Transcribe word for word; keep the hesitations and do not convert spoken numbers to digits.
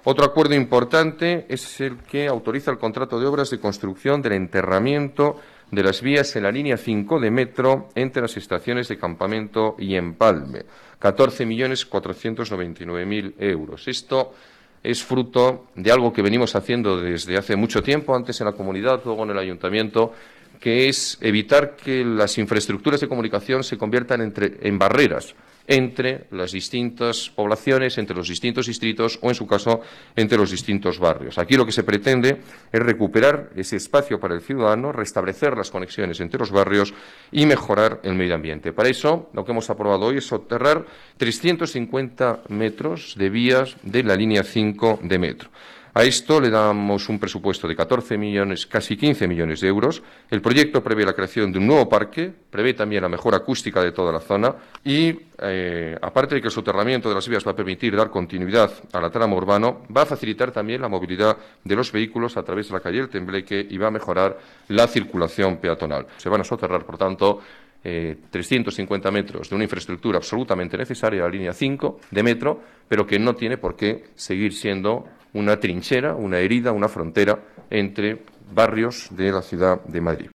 Otro acuerdo importante es el que autoriza el contrato de obras de construcción del enterramiento de las vías en la línea cinco de metro entre las estaciones de Campamento y Empalme, catorce millones cuatrocientos noventa y nueve mil euros. Esto es fruto de algo que venimos haciendo desde hace mucho tiempo, antes en la comunidad, luego en el ayuntamiento, que es evitar que las infraestructuras de comunicación se conviertan entre, en barreras entre las distintas poblaciones, entre los distintos distritos o, en su caso, entre los distintos barrios. Aquí lo que se pretende es recuperar ese espacio para el ciudadano, restablecer las conexiones entre los barrios y mejorar el medio ambiente. Para eso, lo que hemos aprobado hoy es soterrar trescientos cincuenta metros de vías de la línea cinco de metro. A esto le damos un presupuesto de catorce millones, casi quince millones de euros. El proyecto prevé la creación de un nuevo parque, prevé también la mejora acústica de toda la zona y, eh, aparte de que el soterramiento de las vías va a permitir dar continuidad a la trama urbano, va a facilitar también la movilidad de los vehículos a través de la calle El Tembleque y va a mejorar la circulación peatonal. Se van a soterrar, por tanto, Eh, trescientos cincuenta metros de una infraestructura absolutamente necesaria, la línea cinco de metro, pero que no tiene por qué seguir siendo una trinchera, una herida, una frontera entre barrios de la ciudad de Madrid.